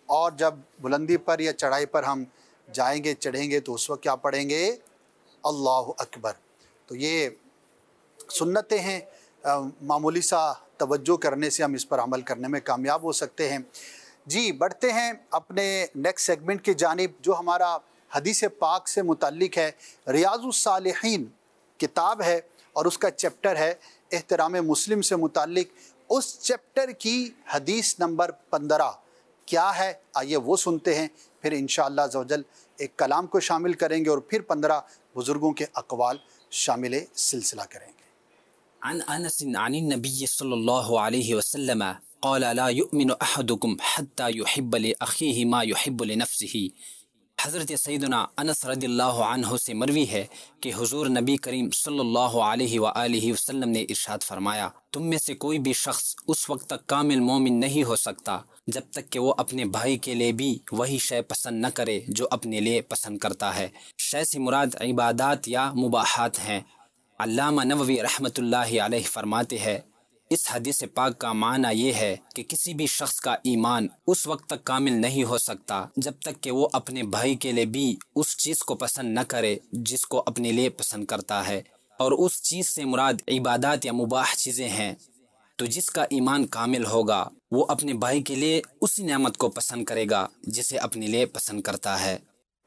اور جب بلندی پر یا چڑھائی پر ہم جائیں گے چڑھیں گے تو اس وقت کیا پڑھیں گے؟ اللہ اکبر۔ تو یہ سنتیں ہیں، معمولی سا توجہ کرنے سے ہم اس پر عمل کرنے میں کامیاب ہو سکتے ہیں۔ جی بڑھتے ہیں اپنے نیکسٹ سیگمنٹ کی جانب جو ہمارا حدیث پاک سے متعلق ہے۔ ریاض الصالحین کتاب ہے اور اس کا چیپٹر ہے احترام مسلم سے متعلق۔ اس چیپٹر کی حدیث نمبر پندرہ کیا ہے آئیے وہ سنتے ہیں، پھر انشاءاللہ عز و جل ایک کلام کو شامل کریں گے اور پھر پندرہ بزرگوں کے اقوال شامل سلسلہ کریں گے۔ عن انس عن النبی صلی اللہ علیہ وسلم قال لا يؤمن احدكم حتى يحب لاخيه ما يحب لنفسه۔ حضرت سیدنا انس رضی اللہ عنہ سے مروی ہے کہ حضور نبی کریم صلی اللہ علیہ وآلہ وسلم نے ارشاد فرمایا، تم میں سے کوئی بھی شخص اس وقت تک کامل مومن نہیں ہو سکتا جب تک کہ وہ اپنے بھائی کے لیے بھی وہی شے پسند نہ کرے جو اپنے لیے پسند کرتا ہے۔ شے سے مراد عبادات یا مباحات ہیں۔ علامہ نووی رحمۃ اللہ علیہ فرماتے ہیں اس حدیث پاک کا معنی یہ ہے کہ کسی بھی شخص کا ایمان اس وقت تک کامل نہیں ہو سکتا جب تک کہ وہ اپنے بھائی کے لیے بھی اس چیز کو پسند نہ کرے جس کو اپنے لیے پسند کرتا ہے، اور اس چیز سے مراد عبادات یا مباح چیزیں ہیں۔ تو جس کا ایمان کامل ہوگا وہ اپنے بھائی کے لیے اسی نعمت کو پسند کرے گا جسے اپنے لیے پسند کرتا ہے۔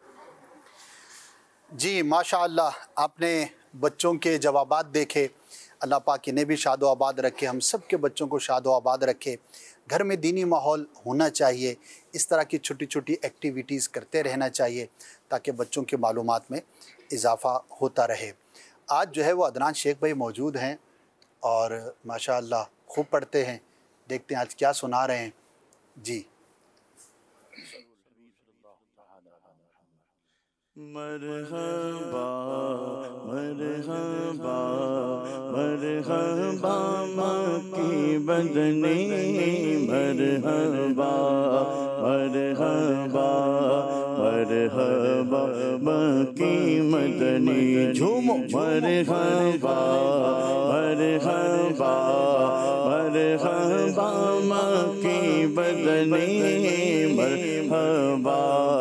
جی ماشاءاللہ آپ نے بچوں کے جوابات دیکھے، اللہ پاک انہیں بھی شاد و آباد رکھے، ہم سب کے بچوں کو شاد و آباد رکھے۔ گھر میں دینی ماحول ہونا چاہیے، اس طرح کی چھوٹی چھوٹی ایکٹیویٹیز کرتے رہنا چاہیے تاکہ بچوں کی معلومات میں اضافہ ہوتا رہے۔ آج جو ہے وہ عدنان شیخ بھائی موجود ہیں اور ماشاءاللہ خوب پڑھتے ہیں، دیکھتے ہیں آج کیا سنا رہے ہیں۔ جی مرحبا مرحبا مرحبا مکی بدنی، مرحبا مرحبا مرحبا مکی مدنی، جھومو مرحبا مرحبا مرحبا مکی بدنی، مرحبا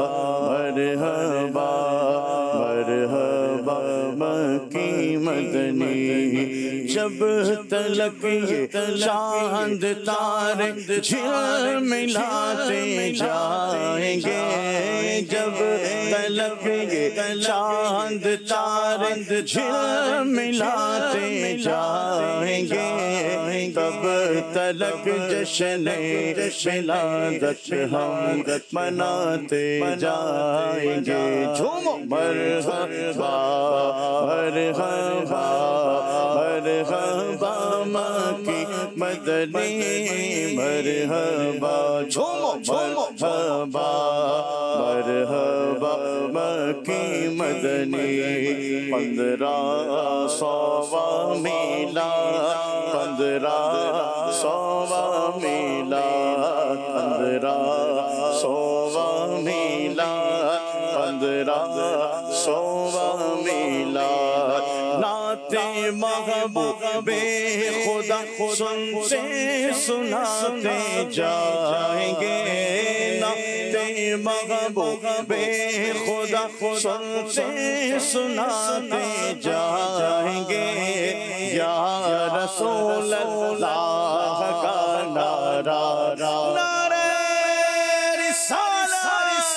مرحبا مرحبا مکی مدنی۔ جب تلک یہ چاند تارے جھلملاتے جائیں گے، جب تلک یہ چاند تارے جھلملاتے جائیں گے، تب تلک جشن ولادت ہم مناتے جائیں گے۔ جھومو مرحبا مرحبا مرحبا مکی مدنی، مرحبا جھومو مرحبا مرحبا مکی مدنی۔ پندرہ سوا میلاد، پندرہ سوا میلاد، پندرہ سوا میلاد، پندرہ سوا میلاد۔ نعت محبوب خدا سنتے سناتے جائیں گے، نعت محبوب خدا سنتے سناتے جائیں گے۔ یا رسول اللہ کا نعرہ، نعرہ رسالہ،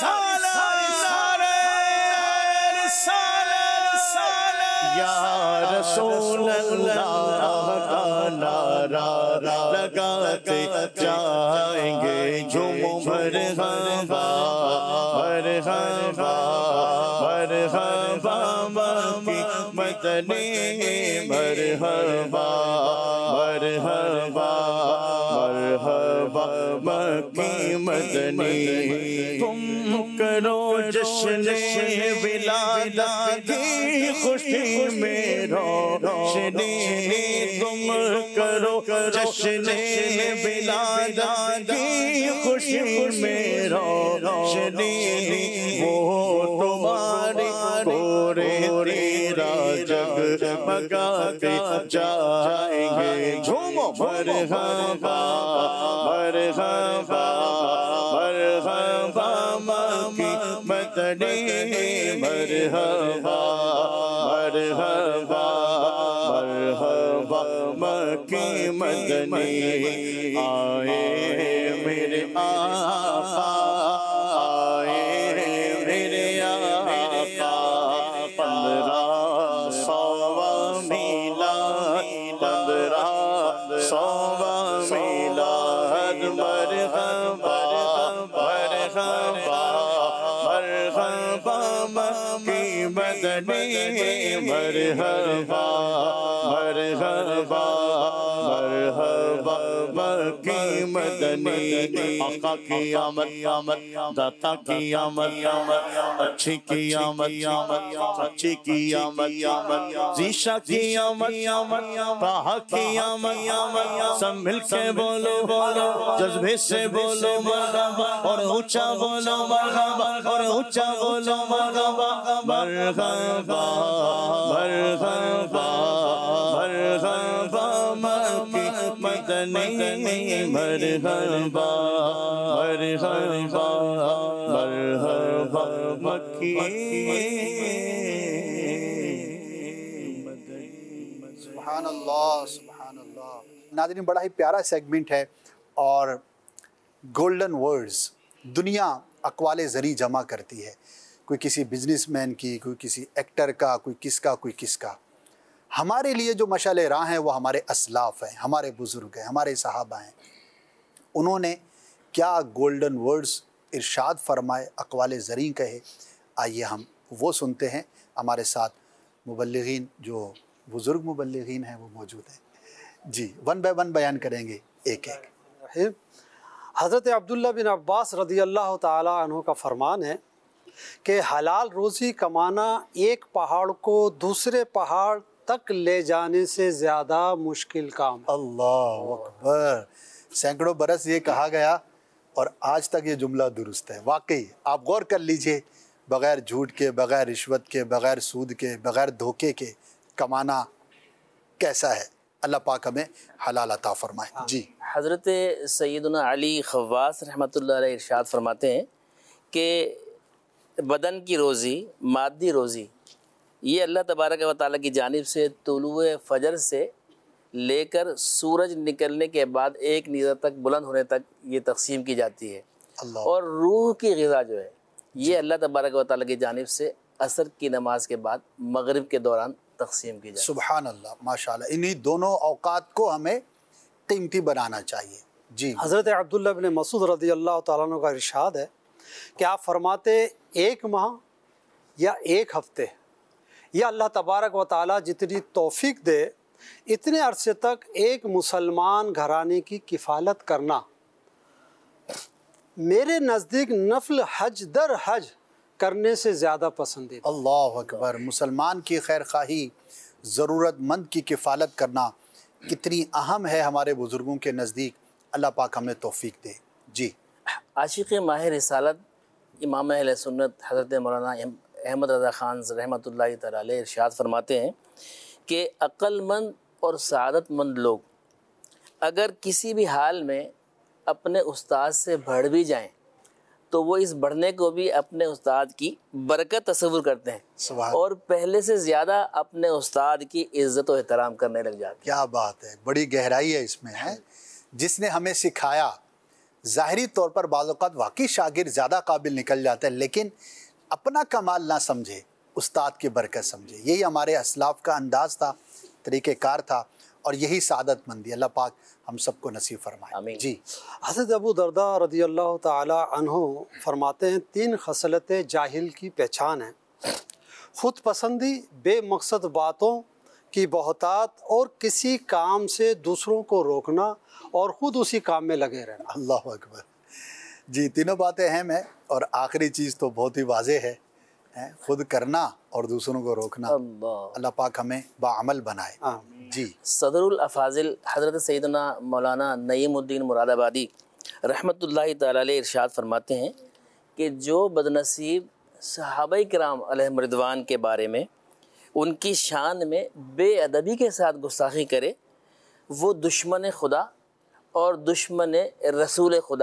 یا رسول اللہ کا نعرہ لگاتے جائیں گے۔ جھومو مرحبا مرحبا مرحبا مکی مدنی، مرحبا مرحبا مرحبا مکی مدنی۔ تم کرو جشن ولادت کی خوشی میں روشنی، تم کرو جشن ولادت کی خوشی میں روشنی، وہ تمہاری گورے تیرا جگمگاتے جائیں گے۔ جھومو مرحبا مرحبا مرحبا مرحبا مرحبا مرحبا مکی مدنی آئے میرے آقا آئے میرے آقا پندرہ سو میلاد پندرہ سو میلاد مرحبا مرحبا مرحبا مکی مدنی مرحبا مرحبا مرحبا مکی مدنی آقا کی آمد آمد داتا کی آمد آمد اچھی کی آمد آمد سچی کی آمد آمد زیشا کی آمد آمد طاہا کی آمد آمد سب مل کے بولو بولو جذبے سے بولو مرحبا اور اونچا بولو مرحبا اور اونچا بولو مرحبا مرحبا مرحبا مرحبا مکی مدنی مرحبا مرحبا مرحبا مکی سبحان اللہ سبحان اللہ۔ ناظرین بڑا ہی پیارا سیگمنٹ ہے، اور گولڈن ورڈز دنیا اقوال زری جمع کرتی ہے، کوئی کسی بزنس مین کی، کوئی کسی ایکٹر کا، کوئی کس کا کوئی کس کا۔ ہمارے لیے جو مشعل راہ ہیں وہ ہمارے اسلاف ہیں، ہمارے بزرگ ہیں، ہمارے صحابہ ہیں۔ انہوں نے کیا گولڈن ورڈز ارشاد فرمائے، اقوال زریں کہے، آئیے ہم وہ سنتے ہیں۔ ہمارے ساتھ مبلغین، جو بزرگ مبلغین ہیں، وہ موجود ہیں۔ جی ون بائی ون بیان کریں گے ایک ایک۔ حضرت عبداللہ بن عباس رضی اللہ تعالیٰ عنہ کا فرمان ہے کہ حلال روزی کمانا ایک پہاڑ کو دوسرے پہاڑ تک لے جانے سے زیادہ مشکل کام۔ اللہ اکبر، سینکڑوں برس یہ کہا گیا اور آج تک یہ جملہ درست ہے۔ واقعی آپ غور کر لیجئے، بغیر جھوٹ کے، بغیر رشوت کے، بغیر سود کے، بغیر دھوکے کے کمانا کیسا ہے۔ اللہ پاک ہمیں حلال عطا فرمائے۔ جی حضرت سیدنا علی خواص رحمۃ اللہ علیہ ارشاد فرماتے ہیں کہ بدن کی روزی، مادی روزی، یہ اللہ تبارک و تعالیٰ کی جانب سے طلوع فجر سے لے کر سورج نکلنے کے بعد ایک نیزہ تک بلند ہونے تک یہ تقسیم کی جاتی ہے۔ اللہ۔ اور روح کی غذا جو ہے یہ اللہ تبارک و تعالیٰ کی جانب سے عصر کی نماز کے بعد مغرب کے دوران تقسیم کی جاتی ہے۔ سبحان اللہ، ماشاءاللہ، انہی دونوں اوقات کو ہمیں قیمتی بنانا چاہیے۔ جی حضرت عبداللہ بن مسعود رضی اللہ تعالیٰ عنہ کا ارشاد ہے کہ آپ فرماتے ایک ماہ یا ایک ہفتے یا اللہ تبارک و تعالیٰ جتنی توفیق دے اتنے عرصے تک ایک مسلمان گھرانے کی کفالت کرنا میرے نزدیک نفل حج در حج کرنے سے زیادہ پسندیدہ۔ اللہ اکبر، مسلمان کی خیر خواہی، ضرورت مند کی کفالت کرنا کتنی اہم ہے ہمارے بزرگوں کے نزدیک۔ اللہ پاک ہمیں توفیق دے۔ جی عاشق ماہ رسالت امام اہل سنت حضرت مولانا احمد رضا خان رحمۃ اللہ تعالی علیہ ارشاد فرماتے ہیں کہ عقل مند اور سعادت مند لوگ اگر کسی بھی حال میں اپنے استاد سے بڑھ بھی جائیں تو وہ اس بڑھنے کو بھی اپنے استاد کی برکت تصور کرتے ہیں اور پہلے سے زیادہ اپنے استاد کی عزت و احترام کرنے لگ جاتے ہیں۔ کیا بات ہے، بڑی گہرائی ہے اس میں ہے۔ جس نے ہمیں سکھایا، ظاہری طور پر بعض اوقات واقعی شاگرد زیادہ قابل نکل جاتا ہے، لیکن اپنا کمال نہ سمجھے، استاد کی برکت سمجھے۔ یہی ہمارے اسلاف کا انداز تھا، طریقہ کار تھا، اور یہی سعادت مندی۔ اللہ پاک ہم سب کو نصیب فرمائے۔ آمین۔ جی حضرت ابو درداء رضی اللہ تعالی عنہ فرماتے ہیں تین خصلتیں جاہل کی پہچان ہیں: خود پسندی، بے مقصد باتوں کی بہتات، اور کسی کام سے دوسروں کو روکنا اور خود اسی کام میں لگے رہنا۔ اللہ اکبر۔ جی تینوں باتیں اہم ہیں، اور آخری چیز تو بہت ہی واضح ہے، خود کرنا اور دوسروں کو روکنا۔ اللہ اللہ پاک ہمیں باعمل بنائے۔ جی صدر الافاضل حضرت سیدنا مولانا نعیم الدین مراد آبادی رحمۃ اللہ تعالی علیہ ارشاد فرماتے ہیں کہ جو بدنصیب صحابہ کرام علیہم رضوان کے بارے میں ان کی شان میں بے ادبی کے ساتھ گستاخی کرے وہ دشمن خدا اور دشمن رسول خدا ہے۔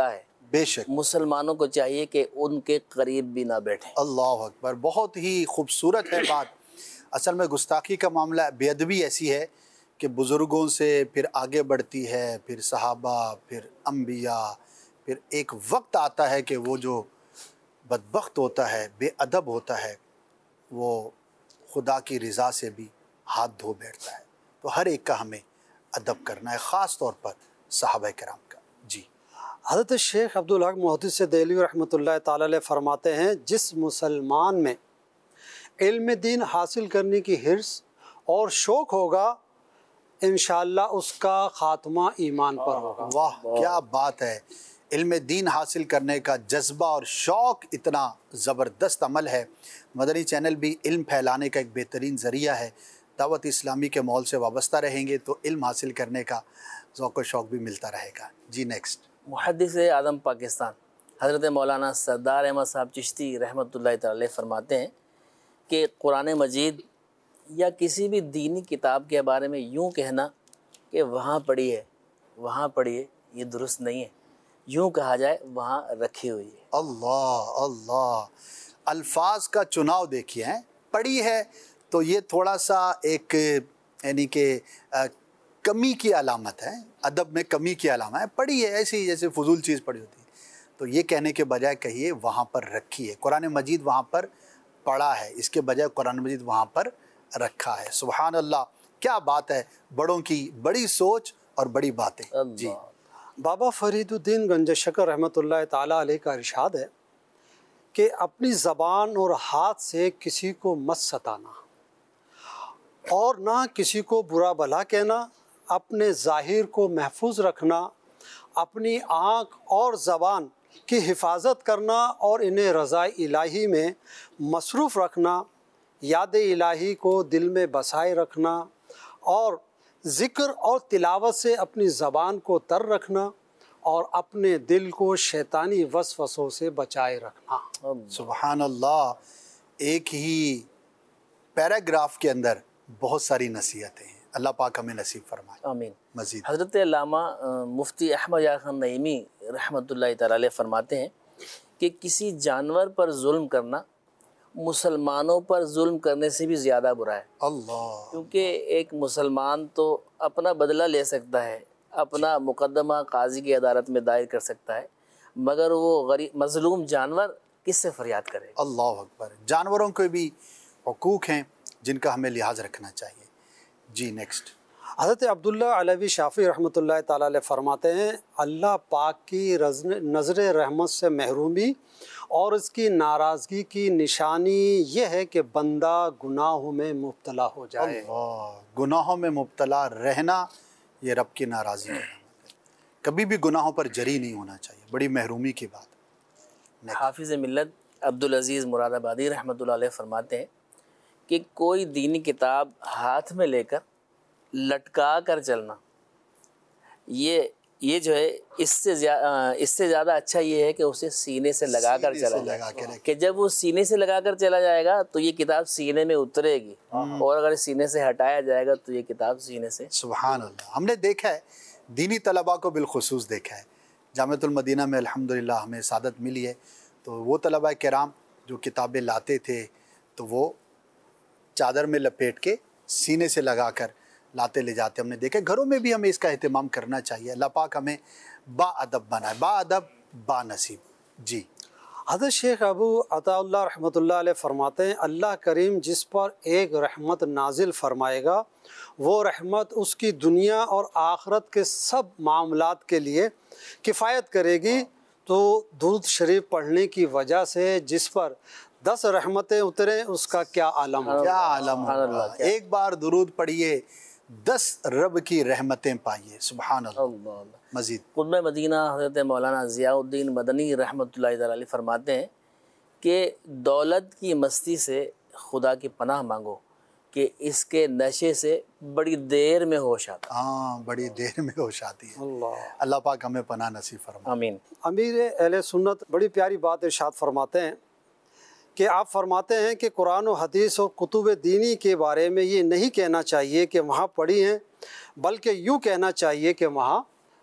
بے شک مسلمانوں کو چاہیے کہ ان کے قریب بھی نہ بیٹھیں۔ اللہ اکبر، بہت ہی خوبصورت ہے بات۔ اصل میں گستاخی کا معاملہ، بے ادبی ایسی ہے کہ بزرگوں سے پھر آگے بڑھتی ہے، پھر صحابہ، پھر انبیاء، پھر ایک وقت آتا ہے کہ وہ جو بدبخت ہوتا ہے، بے ادب ہوتا ہے، وہ خدا کی رضا سے بھی ہاتھ دھو بیٹھتا ہے۔ تو ہر ایک کا ہمیں ادب کرنا ہے، خاص طور پر صحابہ کرام کا۔ جی حضرت شیخ عبدالحق محدث دہلوی رحمۃ اللہ تعالی علیہ فرماتے ہیں، جس مسلمان میں علم دین حاصل کرنے کی حرص اور شوق ہوگا، انشاءاللہ اس کا خاتمہ ایمان پر ہوگا۔ واہ کیا بات ہے! علم دین حاصل کرنے کا جذبہ اور شوق اتنا زبردست عمل ہے۔ مدنی چینل بھی علم پھیلانے کا ایک بہترین ذریعہ ہے۔ دعوت اسلامی کے ماحول سے وابستہ رہیں گے تو علم حاصل کرنے کا ذوق و شوق بھی ملتا رہے گا۔ جی نیکسٹ۔ محدث اعظم پاکستان حضرت مولانا سردار احمد صاحب چشتی رحمۃ اللہ تعالی فرماتے ہیں کہ قرآن مجید یا کسی بھی دینی کتاب کے بارے میں یوں کہنا کہ وہاں پڑھی ہے وہاں پڑھیے، یہ درست نہیں ہے۔ یوں کہا جائے وہاں رکھی ہوئی ہے۔ اللہ اللہ، الفاظ کا چناؤ دیکھیے ہیں۔ پڑھی ہے تو یہ تھوڑا سا ایک یعنی کہ کمی کی علامت ہے، ادب میں کمی کی علامت ہے۔ پڑھی ہے ایسی جیسے فضول چیز پڑھی ہوتی ہے، تو یہ کہنے کے بجائے کہیے وہاں پر رکھی ہے۔ قرآن مجید وہاں پر پڑھا ہے، اس کے بجائے قرآن مجید وہاں پر رکھا ہے۔ سبحان اللہ، کیا بات ہے! بڑوں کی بڑی سوچ اور بڑی باتیں۔ جی بابا فرید الدین گنج شکر رحمۃ اللہ تعالیٰ علیہ کا ارشاد ہے کہ اپنی زبان اور ہاتھ سے کسی کو مت ستانا اور نہ کسی کو برا بھلا کہنا، اپنے ظاہر کو محفوظ رکھنا، اپنی آنکھ اور زبان کی حفاظت کرنا اور انہیں رضا الہی میں مصروف رکھنا، یاد الہی کو دل میں بسائے رکھنا اور ذکر اور تلاوت سے اپنی زبان کو تر رکھنا اور اپنے دل کو شیطانی وسوسوں سے بچائے رکھنا۔ سبحان اللہ، ایک ہی پیراگراف کے اندر بہت ساری نصیحتیں ہیں۔ اللہ پاک ہمیں نصیب فرمائے، آمین۔ مزید حضرت علامہ مفتی احمد یار خان نعیمی رحمۃ اللہ تعالی علیہ فرماتے ہیں کہ کسی جانور پر ظلم کرنا مسلمانوں پر ظلم کرنے سے بھی زیادہ برا ہے۔ اللہ، کیونکہ ایک مسلمان تو اپنا بدلہ لے سکتا ہے، اپنا مقدمہ قاضی کی عدالت میں دائر کر سکتا ہے، مگر وہ غریب مظلوم جانور کس سے فریاد کرے؟ اللہ اکبر، جانوروں کے بھی حقوق ہیں جن کا ہمیں لحاظ رکھنا چاہیے۔ جی نیکسٹ۔ حضرت عبداللہ علوی شافعی رحمۃ اللہ تعالی علیہ فرماتے ہیں، اللہ پاک کی نظر رحمت سے محرومی اور اس کی ناراضگی کی نشانی یہ ہے کہ بندہ گناہوں میں مبتلا ہو جائے۔ اللہ، گناہوں میں مبتلا رہنا یہ رب کی ناراضی کا علامت ہے۔ کبھی بھی گناہوں پر جری نہیں ہونا چاہیے، بڑی محرومی کی بات۔ حافظ ملت عبدالعزیز مراد آبادی رحمۃ اللہ علیہ فرماتے ہیں کہ کوئی دینی کتاب ہاتھ میں لے کر لٹکا کر چلنا، یہ یہ جو ہے اس سے زیادہ اس سے زیادہ اچھا یہ ہے کہ اسے سینے سے لگا کر چلا جائے، کہ جب وہ سینے سے لگا کر چلا جائے گا تو یہ کتاب سینے میں اترے گی، اور اگر سینے سے ہٹایا جائے گا تو یہ کتاب سینے سے۔ سبحان اللہ، ہم نے دیکھا ہے دینی طلباء کو بالخصوص دیکھا ہے، جامعۃ المدینہ میں الحمدللہ ہمیں سعادت ملی ہے، تو وہ طلباء کرام جو کتابیں لاتے تھے تو وہ چادر میں لپیٹ کے سینے سے لگا کر لاتے لے جاتے، ہم نے دیکھا۔ گھروں میں بھی ہمیں اس کا اہتمام کرنا چاہیے۔ اللہ پاک ہمیں با ادب بنائے، با ادب با نصیب۔ جی حضرت شیخ ابو عطا اللہ رحمۃ اللہ علیہ فرماتے ہیں، اللہ کریم جس پر ایک رحمت نازل فرمائے گا وہ رحمت اس کی دنیا اور آخرت کے سب معاملات کے لیے کفایت کرے گی۔ تو درود شریف پڑھنے کی وجہ سے جس پر دس رحمتیں اتریں اس کا کیا عالم ہو، کیا عالم ہوگا۔ ایک بار درود پڑھیے، دس رب کی رحمتیں پائیے۔ سبحان اللہ۔ مزید قطب مدینہ حضرت مولانا ضیاء الدین مدنی رحمۃ اللہ تعالی علیہ فرماتے ہیں کہ دولت کی مستی سے خدا کی پناہ مانگو کہ اس کے نشے سے بڑی دیر میں ہوش آتا۔ ہاں، بڑی دیر میں ہوش آتی ہے۔ اللہ اللہ پاک ہمیں پناہ نصیب فرمائے، آمین۔ امیر اہل سنت بڑی پیاری بات ارشاد فرماتے ہیں کہ آپ فرماتے ہیں کہ قرآن و حدیث اور کتب دینی کے بارے میں یہ نہیں کہنا چاہیے کہ وہاں پڑھی ہیں، بلکہ یوں کہنا چاہیے کہ وہاں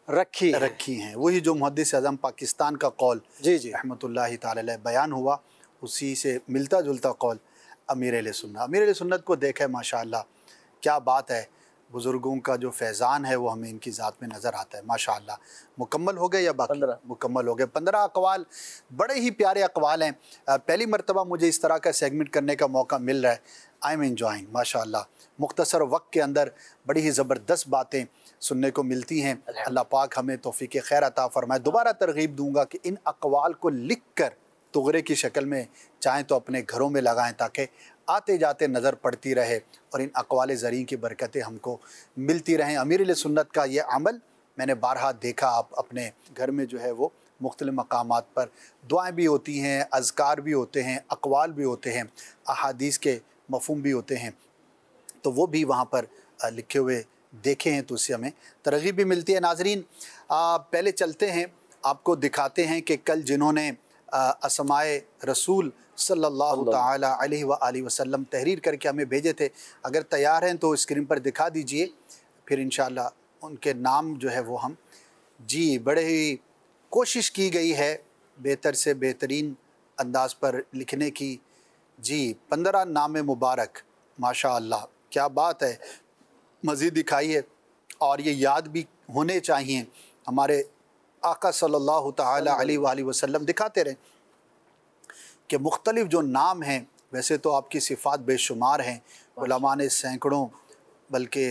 رکھی رکھی ہیں. وہی جو محدث اعظم پاکستان کا قول جی جی رحمۃ اللہ تعالی علیہ بیان ہوا، اسی سے ملتا جلتا قول امیر اہل سنت. امیر اہل سنت کو دیکھے ماشاءاللہ کیا بات ہے، بزرگوں کا جو فیضان ہے وہ ہمیں ان کی ذات میں نظر آتا ہے ماشاءاللہ. مکمل ہو گئے یا باقی؟ مکمل ہو گئے. پندرہ اقوال بڑے ہی پیارے اقوال ہیں. پہلی مرتبہ مجھے اس طرح کا سیگمنٹ کرنے کا موقع مل رہا ہے. آئی ایم انجوائنگ ماشاءاللہ. مختصر وقت کے اندر بڑی ہی زبردست باتیں سننے کو ملتی ہیں. اللہ پاک ہمیں توفیق خیر عطا فرمائے. دوبارہ ترغیب دوں گا کہ ان اقوال کو لکھ کر تغرے کی شکل میں چاہیں تو اپنے گھروں میں لگائیں تاکہ آتے جاتے نظر پڑتی رہے اور ان اقوال زرین کی برکتیں ہم کو ملتی رہیں. امیر اہل سنت کا یہ عمل میں نے بارہا دیکھا. آپ اپنے گھر میں جو ہے وہ مختلف مقامات پر دعائیں بھی ہوتی ہیں، اذکار بھی ہوتے ہیں، اقوال بھی ہوتے ہیں، احادیث کے مفہوم بھی ہوتے ہیں، تو وہ بھی وہاں پر لکھے ہوئے دیکھے ہیں تو اس سے ہمیں ترغیب بھی ملتی ہے. ناظرین پہلے چلتے ہیں، آپ کو دکھاتے ہیں کہ کل جنہوں نے اسمائے رسول صلی اللہ تعالی علیہ وآلہ وسلم تحریر کر کے ہمیں بھیجے تھے، اگر تیار ہیں تو اسکرین پر دکھا دیجئے، پھر انشاءاللہ ان کے نام جو ہے وہ ہم جی بڑے ہی کوشش کی گئی ہے بہتر سے بہترین انداز پر لکھنے کی. جی پندرہ نام مبارک ماشاءاللہ کیا بات ہے، مزید دکھائیے اور یہ یاد بھی ہونے چاہیے. ہمارے آقا صلی اللہ تعالی علیہ وآلہ وسلم دکھاتے رہیں کہ مختلف جو نام ہیں، ویسے تو آپ کی صفات بے شمار ہیں، علماء نے سینکڑوں بلکہ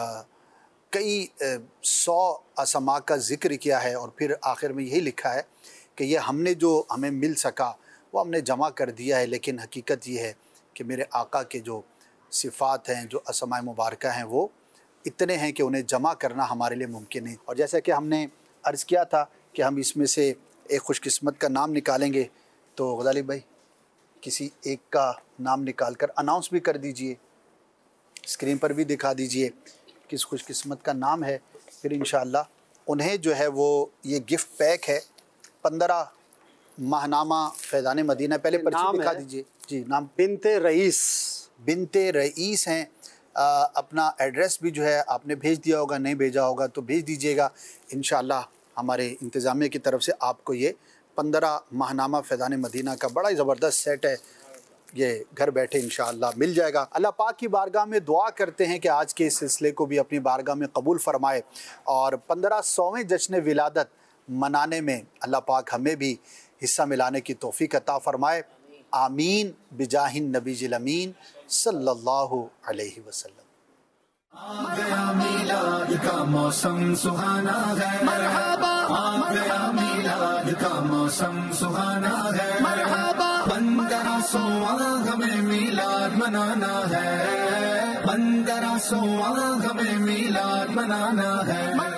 کئی سو اسماء کا ذکر کیا ہے، اور پھر آخر میں یہی لکھا ہے کہ یہ ہم نے جو ہمیں مل سکا وہ ہم نے جمع کر دیا ہے. لیکن حقیقت یہ ہے کہ میرے آقا کے جو صفات ہیں، جو اسماء مبارکہ ہیں، وہ اتنے ہیں کہ انہیں جمع کرنا ہمارے لیے ممکن نہیں. اور جیسا کہ ہم نے عرض کیا تھا کہ ہم اس میں سے ایک خوش قسمت کا نام نکالیں گے، تو غزالی بھائی کسی ایک کا نام نکال کر اناؤنس بھی کر دیجئے، اسکرین پر بھی دکھا دیجئے کس خوش قسمت کا نام ہے. پھر انشاءاللہ انہیں جو ہے وہ یہ گفٹ پیک ہے پندرہ ماہنامہ فیضان مدینہ. پہلے پرچی دکھا دیجئے. جی نام بنت رئیس بنت رئیس ہیں. آ, اپنا ایڈریس بھی جو ہے آپ نے بھیج دیا ہوگا، نہیں بھیجا ہوگا تو بھیج دیجئے گا. انشاءاللہ ہمارے انتظامیہ کی طرف سے آپ کو یہ پندرہ ماہنامہ فیضان مدینہ کا بڑا ہی زبردست سیٹ ہے، یہ گھر بیٹھے انشاءاللہ مل جائے گا. اللہ پاک کی بارگاہ میں دعا کرتے ہیں کہ آج کے اس سلسلے کو بھی اپنی بارگاہ میں قبول فرمائے، اور پندرہ سویں جشن ولادت منانے میں اللہ پاک ہمیں بھی حصہ ملانے کی توفیق عطا فرمائے. آمین بجاہ النبی الامین صلی اللہ علیہ وسلم. آ گیا میلاد کا موسم سہانا ہے، مرحبا. آ گیا میلاد کا موسم سہانا ہے، مرحبا. پندرہ سواں ہمیں میلاد منانا ہے، پندرہ سواں ہمیں میلاد منانا ہے.